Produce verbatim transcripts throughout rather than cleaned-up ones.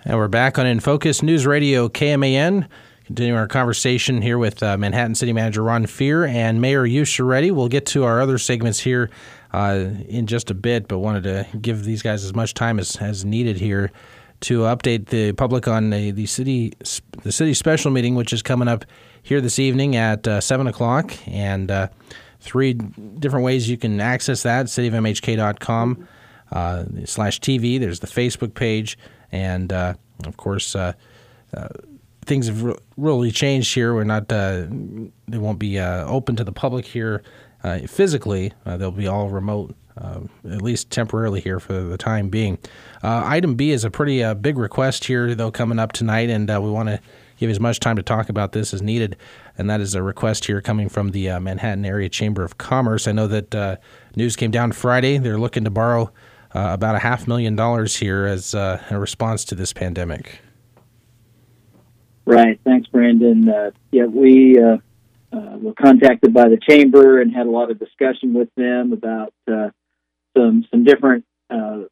And we're back on In Focus News Radio K M A N. Continuing our conversation here with uh, Manhattan City Manager Ron Fehr and Mayor Yus Charetti. We'll get to our other segments here uh, in just a bit, but wanted to give these guys as much time as, as needed here to update the public on the, the city the city special meeting, which is coming up here this evening at uh, seven o'clock. And uh, three different ways you can access that: city of m h k dot com uh, slash T V. There's the Facebook page. And, uh, of course, uh, uh, things have re- really changed here. We're not, uh, they won't be uh, open to the public here uh, physically. Uh, they'll be all remote, uh, at least temporarily here for the time being. Uh, item B is a pretty uh, big request here, though, coming up tonight, and uh, we want to give as much time to talk about this as needed. And that is a request here coming from the uh, Manhattan Area Chamber of Commerce. I know that uh, news came down Friday. They're looking to borrow Uh, about a half million dollars here as uh, a response to this pandemic. Right. Thanks, Brandon. Uh, yeah, we uh, uh, were contacted by the chamber and had a lot of discussion with them about uh, some some different uh,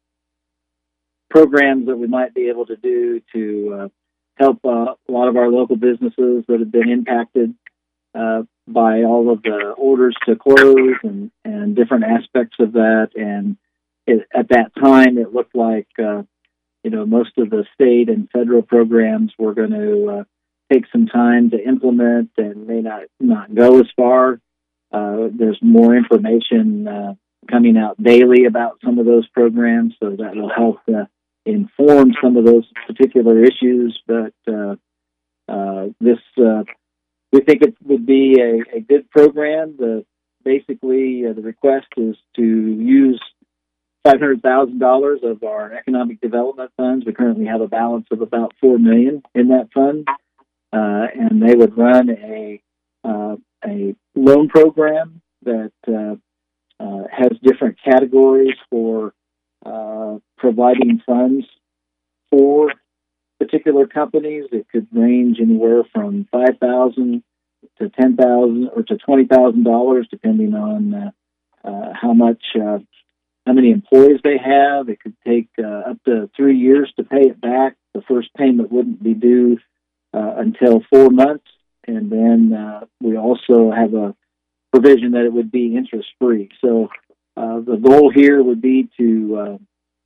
programs that we might be able to do to uh, help uh, a lot of our local businesses that have been impacted uh, by all of the orders to close and, and different aspects of that. And It, at that time, it looked like, uh, you know, most of the state and federal programs were going to uh, take some time to implement and may not, not go as far. Uh, there's more information uh, coming out daily about some of those programs, so that will help uh, inform some of those particular issues. But uh, uh, this, uh, we think it would be a, a good program. The, basically, uh, the request is to use five hundred thousand dollars of our economic development funds. We currently have a balance of about four million dollars in that fund, uh, and they would run a uh, a loan program that uh, uh, has different categories for uh, providing funds for particular companies. It could range anywhere from five thousand dollars to ten thousand dollars or to twenty thousand dollars, depending on uh, uh, how much. Uh, how many employees they have. It could take uh, up to three years to pay it back. The first payment wouldn't be due uh, until four months. And then uh, we also have a provision that it would be interest-free. So uh, the goal here would be to uh,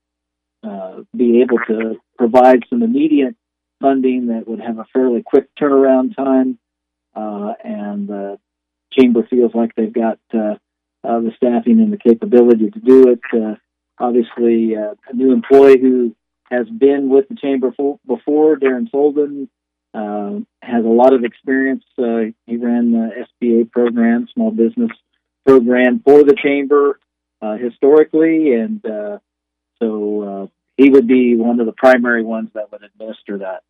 uh, be able to provide some immediate funding that would have a fairly quick turnaround time. Uh, and the Chamber feels like they've got uh, Uh, the staffing and the capability to do it. Uh, obviously, uh, a new employee who has been with the Chamber for, before, Darren Solden, uh, has a lot of experience. Uh, he ran the S B A program, small business program for the Chamber uh, historically, and uh, so uh, he would be one of the primary ones that would administer that.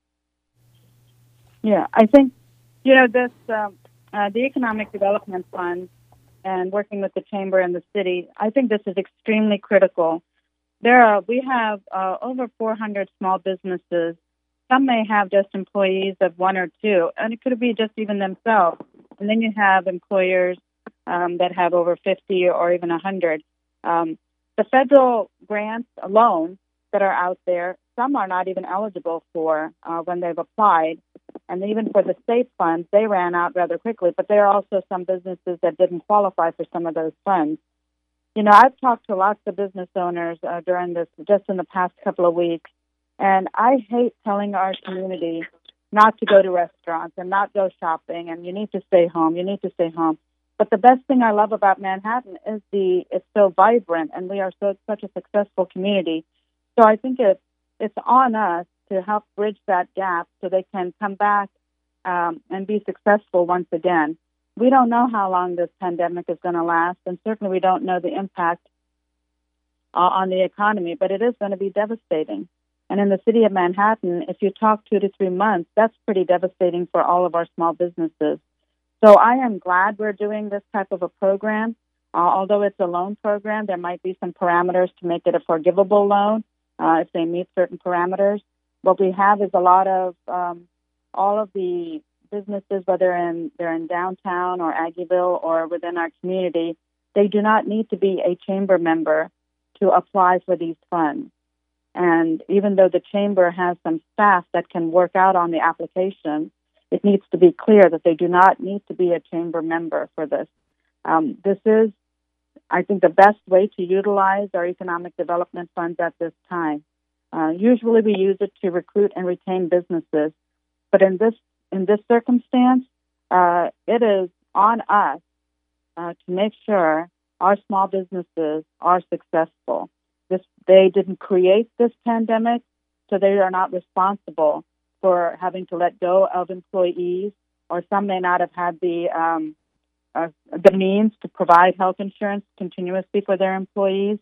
Yeah, I think, you know, this um, uh, the Economic Development Fund and working with the Chamber and the city, I think this is extremely critical. There are, we have uh, over four hundred small businesses. Some may have just employees of one or two, and it could be just even themselves. And then you have employers um, that have over fifty or even one hundred. Um, the federal grants alone that are out there, some are not even eligible for uh, when they've applied. And even for the state funds, they ran out rather quickly. But there are also some businesses that didn't qualify for some of those funds. You know, I've talked to lots of business owners uh, during this, just in the past couple of weeks, and I hate telling our community not to go to restaurants and not go shopping, and you need to stay home, you need to stay home. But the best thing I love about Manhattan is the it's so vibrant, and we are so such a successful community. So I think it's, it's on us to help bridge that gap so they can come back um, and be successful once again. We don't know how long this pandemic is going to last, and certainly we don't know the impact uh, on the economy, but it is going to be devastating. And in the city of Manhattan, if you talk two to three months, that's pretty devastating for all of our small businesses. So I am glad we're doing this type of a program. Uh, although it's a loan program, there might be some parameters to make it a forgivable loan uh, if they meet certain parameters. What we have is a lot of um, all of the businesses, whether in they're in downtown or Aggieville or within our community, they do not need to be a chamber member to apply for these funds. And even though the chamber has some staff that can work out on the application, it needs to be clear that they do not need to be a chamber member for this. Um, this is, I think, the best way to utilize our economic development funds at this time. Uh, usually we use it to recruit and retain businesses, but in this in this circumstance, uh, it is on us uh, to make sure our small businesses are successful. This, they didn't create this pandemic, so they are not responsible for having to let go of employees, or some may not have had the um, uh, the means to provide health insurance continuously for their employees.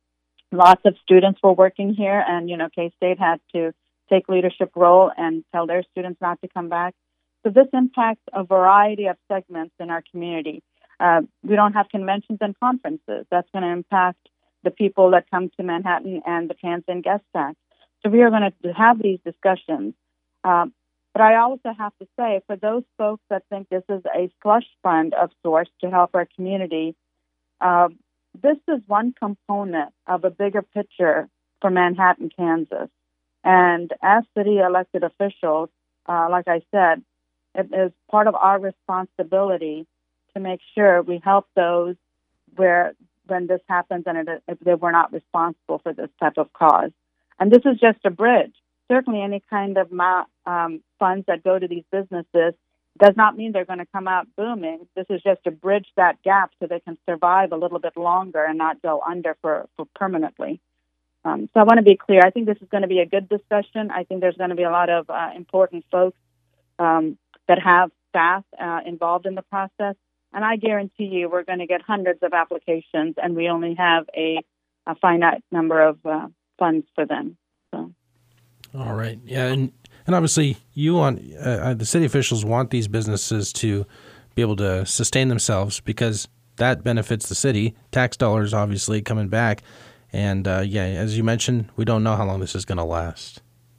Lots of students were working here, and you know, K-State had to take leadership role and tell their students not to come back. So this impacts a variety of segments in our community. Uh, we don't have conventions and conferences. That's going to impact the people that come to Manhattan and the Transit Guest Tax. So we are going to have these discussions. Um, but I also have to say, for those folks that think this is a slush fund of sorts to help our community, uh, this is one component of a bigger picture for Manhattan, Kansas. And as city elected officials, uh, like I said, it is part of our responsibility to make sure we help those where when this happens and it, if they were not responsible for this type of cause. And this is just a bridge. Certainly any kind of um, funds that go to these businesses does not mean they're going to come out booming. This is just to bridge that gap so they can survive a little bit longer and not go under for, for permanently. Um, so I want to be clear. I think this is going to be a good discussion. I think there's going to be a lot of uh, important folks um, that have staff uh, involved in the process. And I guarantee you we're going to get hundreds of applications, and we only have a, a finite number of uh, funds for them. So. All right. Yeah, and, and obviously you want uh, the city officials want these businesses to be able to sustain themselves because that benefits the city. Tax dollars obviously coming back. And, uh, yeah, as you mentioned, we don't know how long this is going to last.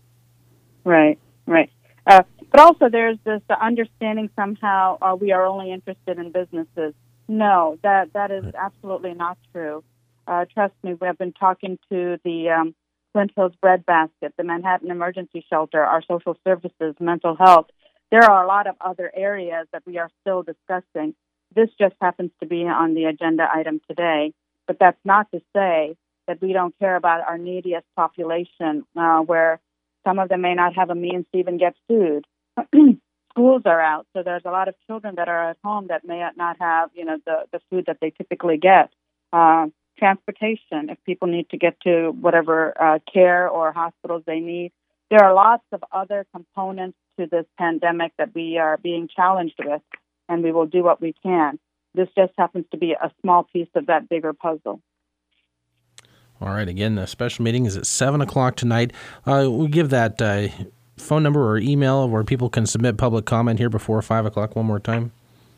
Right, right. Uh, but also there's this understanding somehow uh, we are only interested in businesses. No, that that is absolutely not true. Uh, trust me, we have been talking to the um, Flint Hills Breadbasket, the Manhattan Emergency Shelter, our social services, mental health. There are a lot of other areas that we are still discussing. This just happens to be on the agenda item today, but that's not to say that we don't care about our neediest population, uh, where some of them may not have a means to even get food. Schools are out, so there's a lot of children that are at home that may not have, you know, the, the food that they typically get. Uh, transportation, if people need to get to whatever uh, care or hospitals they need. There are lots of other components to this pandemic that we are being challenged with, and we will do what we can. This just happens to be a small piece of that bigger puzzle. All right. Again, the special meeting is at seven o'clock tonight. Uh, we'll give that uh, phone number or email where people can submit public comment here before five o'clock one more time.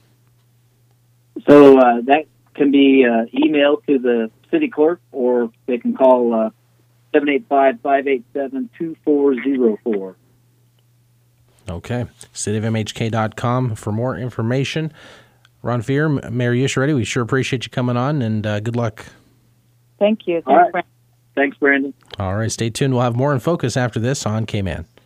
So uh, that can be uh, emailed to the city clerk, or they can call uh, seven eight five, five eight seven, two four zero four. Okay. city of m h k dot com for more information. Ron Fear, Mayor Usciaredi, we sure appreciate you coming on, and uh, good luck. Thank you. Thanks, All right. Brandon. Thanks, Brandon. All right, stay tuned. We'll have more in focus after this on K-Man.